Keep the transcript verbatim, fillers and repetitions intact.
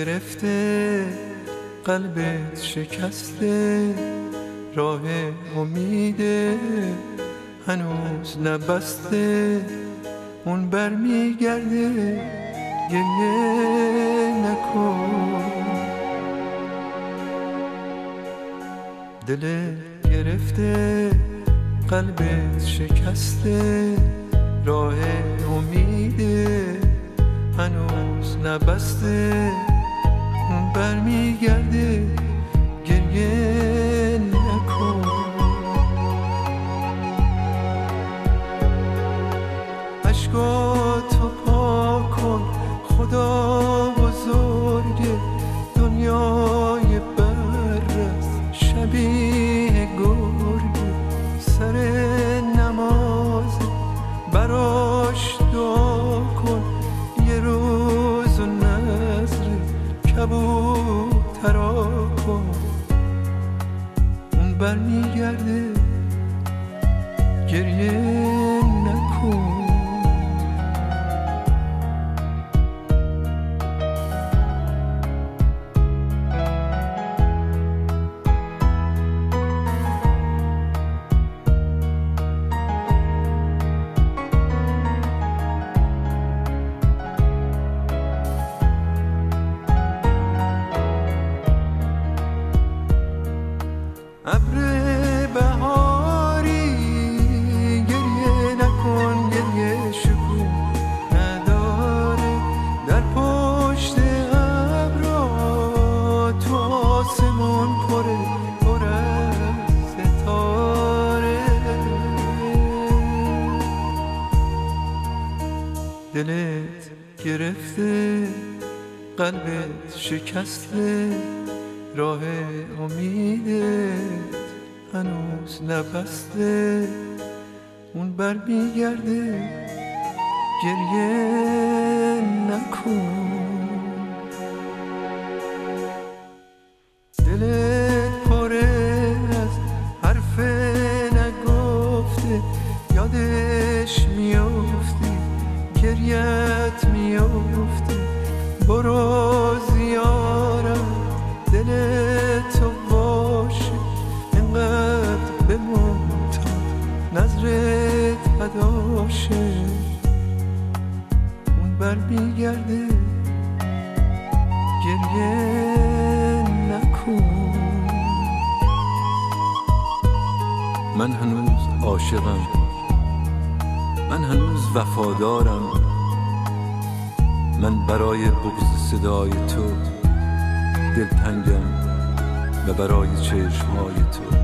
گرفته قلبت شکسته راه امیده هنوز نبسته اون بر میگرده گریه نکن دلت گرفته قلبت شکسته راه امیده هنوز نبسته اون بر میگرده گریه نکن عشقاتو پاک کن خدا بزرگه دنیای بررس شبیه گرگه سر نماز براش دعا کن یه روز و نظر کبوترا کن اون بر میگرده گریه نکن ابر بهاری گریه نکن گریه شکوه نداره در پشت ابرا تو آسمون پره پر از ستاره دلت گرفته قلبت شکسته راه امیدت هنوز نبسته اون بر میگرده گریه نکن دلت پره از حرف نگفته یادش میافتی گریت میافته برو زیارم دلتو باشه اینقدر بمون تا نظرت پداشه اون بر میگرده گریه نکن من هنوز عاشقم من هنوز وفادارم من برای بغض صدای تو دلتنگم و برای چشمهای تو